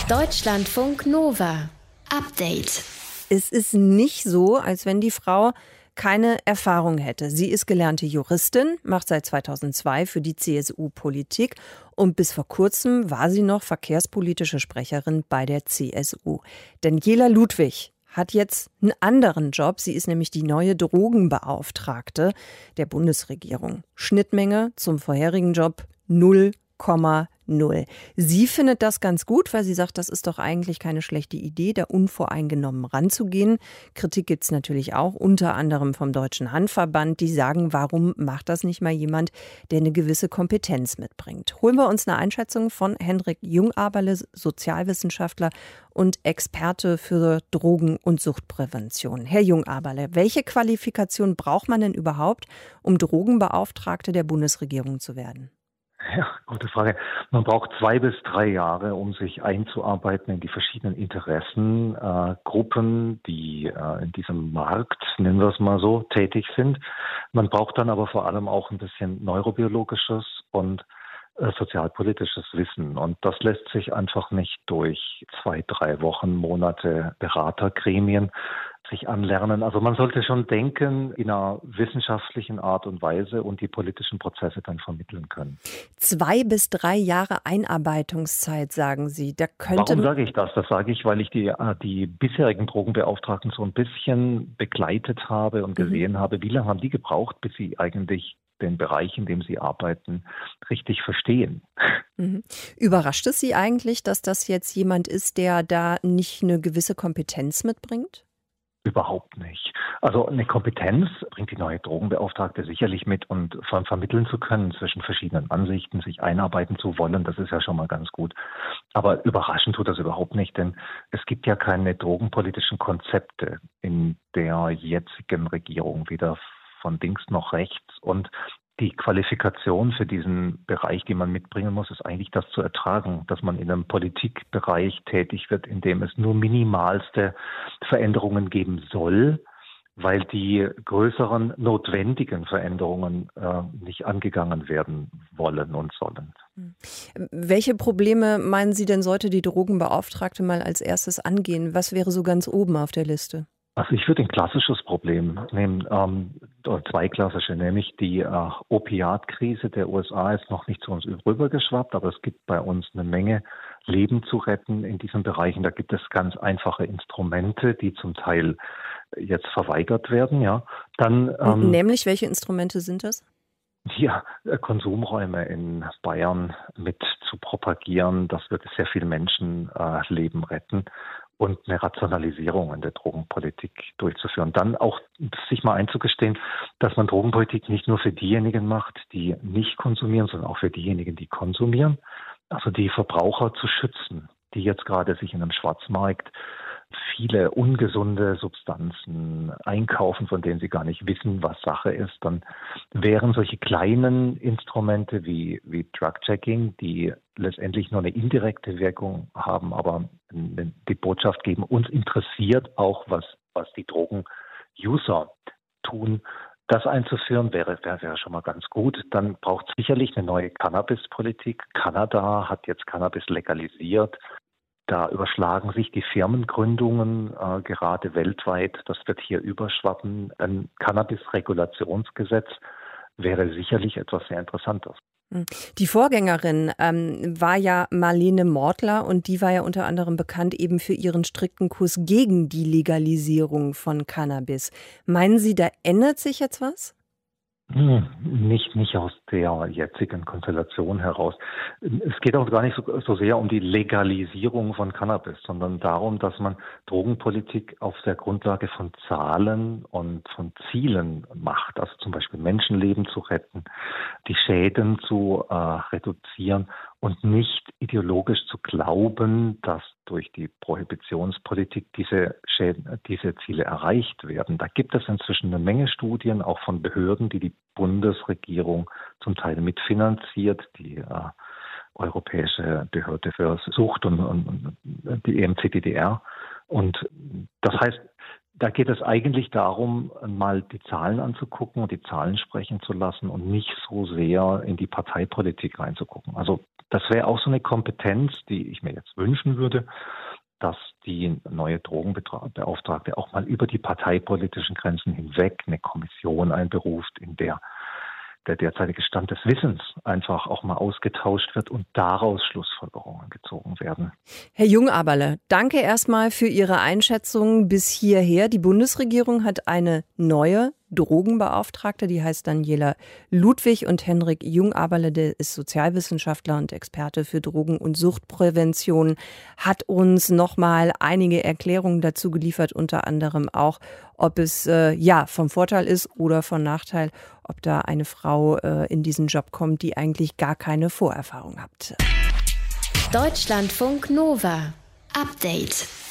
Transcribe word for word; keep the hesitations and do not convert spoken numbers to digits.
Deutschlandfunk Nova. Update. Es ist nicht so, als wenn die Frau keine Erfahrung hätte. Sie ist gelernte Juristin, macht seit zweitausendzwei für die C S U Politik und bis vor kurzem war sie noch verkehrspolitische Sprecherin bei der C S U. Daniela Ludwig hat jetzt einen anderen Job. Sie ist nämlich die neue Drogenbeauftragte der Bundesregierung. Schnittmenge zum vorherigen Job null Komma null. Sie findet das ganz gut, weil sie sagt, das ist doch eigentlich keine schlechte Idee, da unvoreingenommen ranzugehen. Kritik gibt es natürlich auch, unter anderem vom Deutschen Handverband. Die sagen, warum macht das nicht mal jemand, der eine gewisse Kompetenz mitbringt? Holen wir uns eine Einschätzung von Hendrik Jungaberle, Sozialwissenschaftler und Experte für Drogen- und Suchtprävention. Herr Jungaberle, welche Qualifikation braucht man denn überhaupt, um Drogenbeauftragte der Bundesregierung zu werden? Ja, gute Frage. Man braucht zwei bis drei Jahre, um sich einzuarbeiten in die verschiedenen Interessengruppen, äh, die äh, in diesem Markt, nennen wir es mal so, tätig sind. Man braucht dann aber vor allem auch ein bisschen neurobiologisches und äh, sozialpolitisches Wissen. Und das lässt sich einfach nicht durch zwei, drei Wochen, Monate Beratergremien sich anlernen. Also man sollte schon denken in einer wissenschaftlichen Art und Weise und die politischen Prozesse dann vermitteln können. Zwei bis drei Jahre Einarbeitungszeit, sagen Sie. Da könnte Warum sage ich das? Das sage ich, weil ich die, die bisherigen Drogenbeauftragten so ein bisschen begleitet habe und gesehen mhm. habe, wie lange haben die gebraucht, bis sie eigentlich den Bereich, in dem sie arbeiten, richtig verstehen. Mhm. Überrascht es Sie eigentlich, dass das jetzt jemand ist, der da nicht eine gewisse Kompetenz mitbringt? Überhaupt nicht. Also eine Kompetenz bringt die neue Drogenbeauftragte sicherlich mit und ver- vermitteln zu können zwischen verschiedenen Ansichten, sich einarbeiten zu wollen, das ist ja schon mal ganz gut. Aber überraschend tut das überhaupt nicht, denn es gibt ja keine drogenpolitischen Konzepte in der jetzigen Regierung, weder von links noch rechts. Und die Qualifikation für diesen Bereich, die man mitbringen muss, ist eigentlich das zu ertragen, dass man in einem Politikbereich tätig wird, in dem es nur minimalste Veränderungen geben soll, weil die größeren notwendigen Veränderungen äh, nicht angegangen werden wollen und sollen. Welche Probleme, meinen Sie denn, sollte die Drogenbeauftragte mal als erstes angehen? Was wäre so ganz oben auf der Liste? Also ich würde ein klassisches Problem nehmen, ähm, oder zwei klassische, nämlich die äh, Opiatkrise der U S A ist noch nicht zu uns rübergeschwappt, aber es gibt bei uns eine Menge Leben zu retten in diesen Bereichen. Da gibt es ganz einfache Instrumente, die zum Teil jetzt verweigert werden. Ja, dann ähm, nämlich welche Instrumente sind das? Ja, Konsumräume in Bayern mit zu propagieren, das wird sehr viele Menschenleben äh, retten und eine Rationalisierung in der Drogenpolitik durchzuführen. Dann auch sich mal einzugestehen, dass man Drogenpolitik nicht nur für diejenigen macht, die nicht konsumieren, sondern auch für diejenigen, die konsumieren. Also die Verbraucher zu schützen, die jetzt gerade sich in einem Schwarzmarkt viele ungesunde Substanzen einkaufen, von denen sie gar nicht wissen, was Sache ist, dann wären solche kleinen Instrumente wie, wie Drug-Checking, die letztendlich nur eine indirekte Wirkung haben, aber die Botschaft geben, uns interessiert auch, was, was die Drogen-User tun. Das einzuführen wäre, wäre, wäre schon mal ganz gut. Dann braucht es sicherlich eine neue Cannabis-Politik. Kanada hat jetzt Cannabis legalisiert. Da überschlagen sich die Firmengründungen äh, gerade weltweit. Das wird hier überschwappen. Ein Cannabis-Regulationsgesetz wäre sicherlich etwas sehr Interessantes. Die Vorgängerin ähm, war ja Marlene Mortler und die war ja unter anderem bekannt eben für ihren strikten Kurs gegen die Legalisierung von Cannabis. Meinen Sie, da ändert sich jetzt was? Hm, nicht, nicht aus der jetzigen Konstellation heraus. Es geht auch gar nicht so, so sehr um die Legalisierung von Cannabis, sondern darum, dass man Drogenpolitik auf der Grundlage von Zahlen und von Zielen macht. Also zum Beispiel Menschenleben zu retten, die Schäden zu äh, reduzieren und nicht ideologisch zu glauben, dass durch die Prohibitionspolitik diese Schäden, diese Ziele erreicht werden. Da gibt es inzwischen eine Menge Studien, auch von Behörden, die die Bundesregierung zum Teil mitfinanziert, die äh, Europäische Behörde für Sucht und, und, und die E M C D D R. Und das heißt, Da geht es eigentlich darum, mal die Zahlen anzugucken und die Zahlen sprechen zu lassen und nicht so sehr in die Parteipolitik reinzugucken. Also das wäre auch so eine Kompetenz, die ich mir jetzt wünschen würde, dass die neue Drogenbeauftragte auch mal über die parteipolitischen Grenzen hinweg eine Kommission einberuft, in der der derzeitige Stand des Wissens einfach auch mal ausgetauscht wird und daraus Schlussfolgerungen gezogen werden. Herr Jungaberle, danke erstmal für Ihre Einschätzung bis hierher. Die Bundesregierung hat eine neue Drogenbeauftragte, die heißt Daniela Ludwig, und Henrik Jungaberle, der ist Sozialwissenschaftler und Experte für Drogen- und Suchtprävention, hat uns nochmal einige Erklärungen dazu geliefert, unter anderem auch, ob es äh, ja vom Vorteil ist oder von Nachteil, ob da eine Frau äh, in diesen Job kommt, die eigentlich gar keine Vorerfahrung hat. Deutschlandfunk Nova. Update.